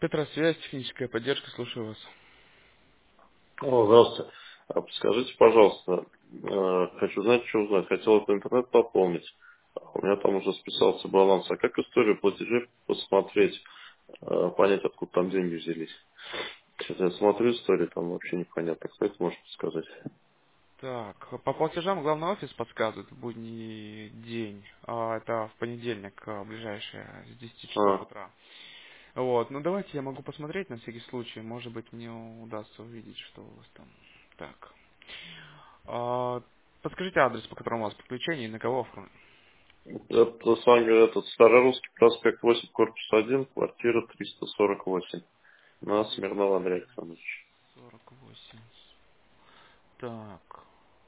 Петросвязь, техническая поддержка, слушаю вас. О, здравствуйте. Подскажите, пожалуйста, хочу знать, что узнать. Хотел это интернет пополнить. У меня там уже списался баланс. А как историю платежей посмотреть, понять, откуда там деньги взялись? Сейчас я смотрю историю, там вообще непонятно. Кто это может сказать? Так, по платежам главный офис подсказывает в будний день. Это в понедельник, ближайшее, с 10 часов А, утра. Вот, ну давайте я могу посмотреть на всякий случай. Может быть, мне удастся увидеть, что у вас там. Так. Подскажите адрес, по которому у вас подключение и на кого оформлено. это с вами этот Старорусский проспект 8, корпус 1, квартира 348. На Смирнова Андрей Александрович. 348. Так.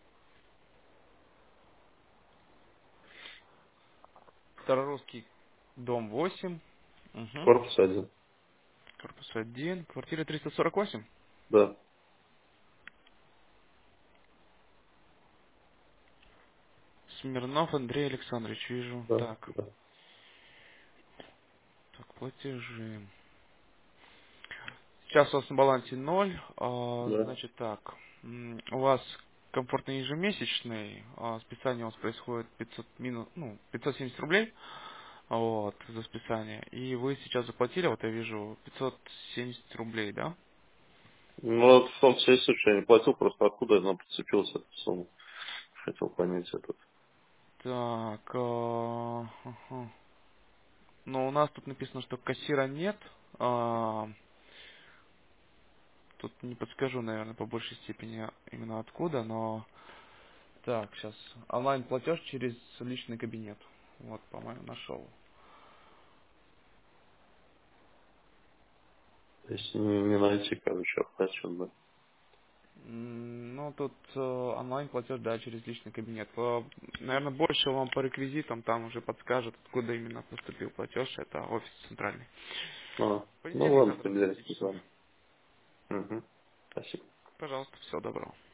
Старорусский, дом 8. Угу. Корпус 1. Корпус 1, квартира 348. Да, Смирнов Андрей Александрович, вижу. да, Так, да, так, платежи. Сейчас у вас на балансе 0. да. Значит так, у вас комфортный ежемесячный, списание у вас происходит 500 минус, 570 рублей, вот, за списание. И вы сейчас заплатили, вот я вижу, 570 рублей, да? Ну, вот в том числе, если я не платил, просто откуда она подцепилась эта сумма. Хотел понять этот. Так, ага. Но у нас тут написано, что кассира нет. А, Тут не подскажу, наверное, по большей степени именно откуда, но... Так, сейчас. Онлайн-платеж через личный кабинет. Вот, по-моему, нашел. Если не найти, короче, оплачен, да. Ну, тут онлайн-платеж, да, через личный кабинет. Наверное, больше вам по реквизитам там уже подскажет, откуда именно поступил платеж. Это офис центральный. А, В ну понедельник ладно, завтра с тогда 10 если часов. ладно. Угу. Спасибо. Пожалуйста, всего доброго.